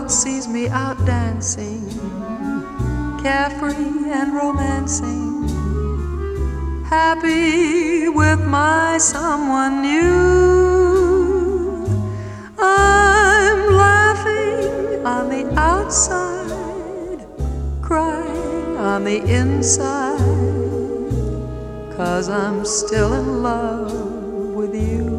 world sees me out dancing, carefree and romancing, happy with my someone new. I'm laughing on the outside, crying on the inside, 'cause I'm still in love with you.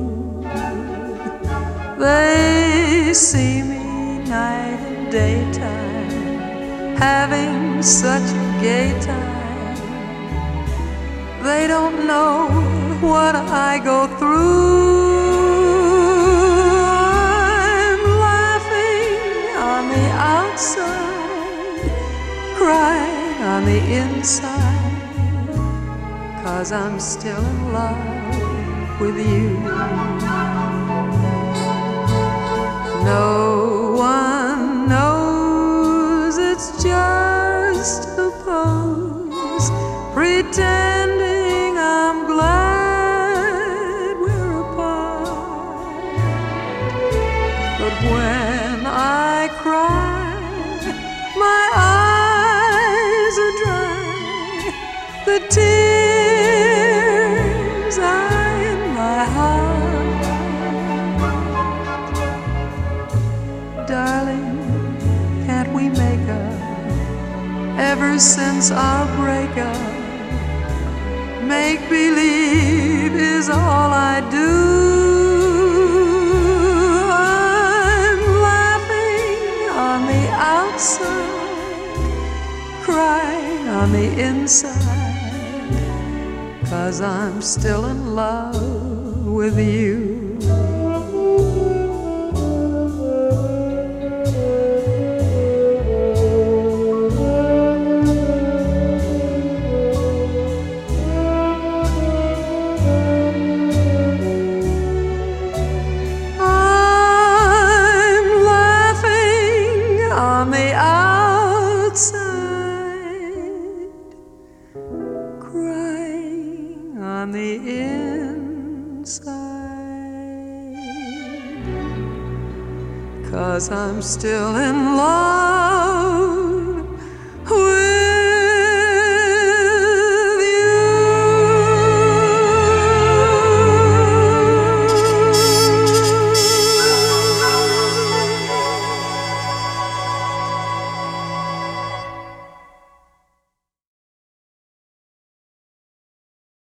They see me night and daytime, having such a gay time. They don't know what I go through. I'm laughing on the outside, crying on the inside, 'cause I'm still in love with you. No one knows, it's just a pose, pretending I'm glad we're apart. But when I cry, my eyes are dry, the tears are in my heart. Darling, can't we make up? Ever since our breakup, make believe is all I do. I'm laughing on the outside, crying on the inside, 'cause I'm still in love with you. On the outside, crying on the inside, 'cause I'm still in love